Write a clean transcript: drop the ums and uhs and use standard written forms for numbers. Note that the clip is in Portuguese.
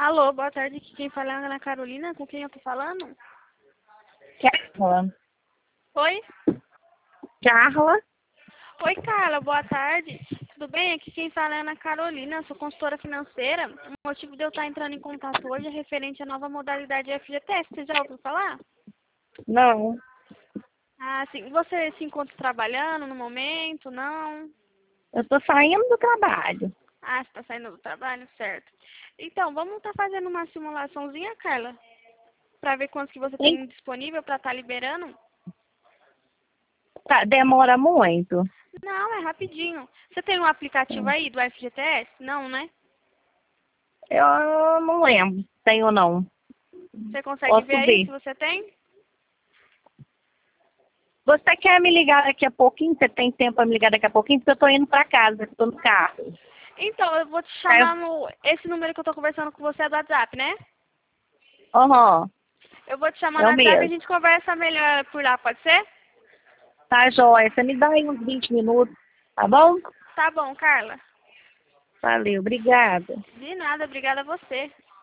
Alô, boa tarde. Aqui quem fala é a Ana Carolina. Com quem eu tô falando? Carla. Oi? Carla? Oi, Carla. Boa tarde. Tudo bem? Aqui quem fala é a Ana Carolina. Sou consultora financeira. O motivo de eu estar entrando em contato hoje é referente à nova modalidade FGTS. Você já ouviu falar? Não. Ah, sim. Você se encontra trabalhando no momento? Não? Eu tô saindo do trabalho. Ah, você está saindo do trabalho? Certo. Então, vamos estar fazendo uma simulaçãozinha, Carla? Para ver quantos que você Hein? tem disponível para estar liberando? Tá, demora muito? Não, é rapidinho. Você tem um aplicativo Hum. aí do FGTS? Não, né? Eu não lembro. Tenho não. Você consegue ver Posso aí ver. se você tem? Você quer me ligar daqui a pouquinho? Você tem tempo pra me ligar daqui a pouquinho? Porque eu tô indo pra casa, eu tô no carro. Então, eu vou te Tá? chamar no... Esse número que eu tô conversando com você é do WhatsApp, né? Aham, Eu vou te chamar é no o WhatsApp e a mesmo. gente conversa melhor por lá, pode ser? Tá, joia. Você me dá aí uns 20 minutos, tá bom? Tá bom, Carla. Valeu, obrigada. De nada, obrigada a você.